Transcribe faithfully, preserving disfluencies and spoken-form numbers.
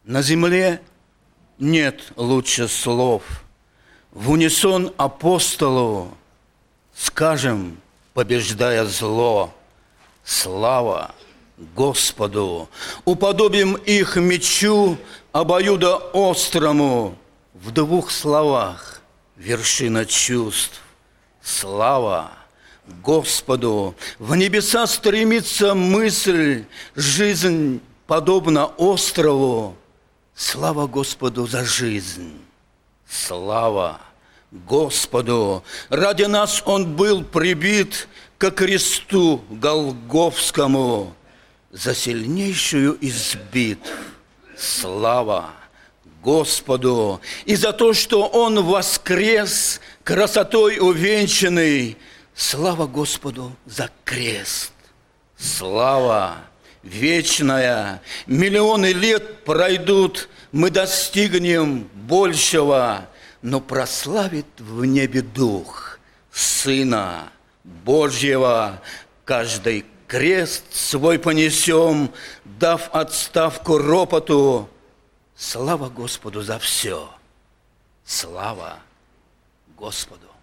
На земле нет лучше слов. В унисон апостолу скажем, побеждая зло: слава Господу! Уподобим их мечу обоюдоострому. В двух словах вершина чувств: слава Господу! В небеса стремится мысль, жизнь подобна острову. Слава Господу за жизнь! Слава Господу! Ради нас Он был прибит ко кресту Голгофскому, за сильнейшую из битв. Слава Господу! И за то, что Он воскрес, красотой увенчанный. Слава Господу за крест! Слава вечная! Миллионы лет пройдут, мы достигнем большего, но прославит в небе Дух Сына Божьего. Каждый крест свой понесем, дав отставку ропоту. Слава Господу за все! Слава Господу!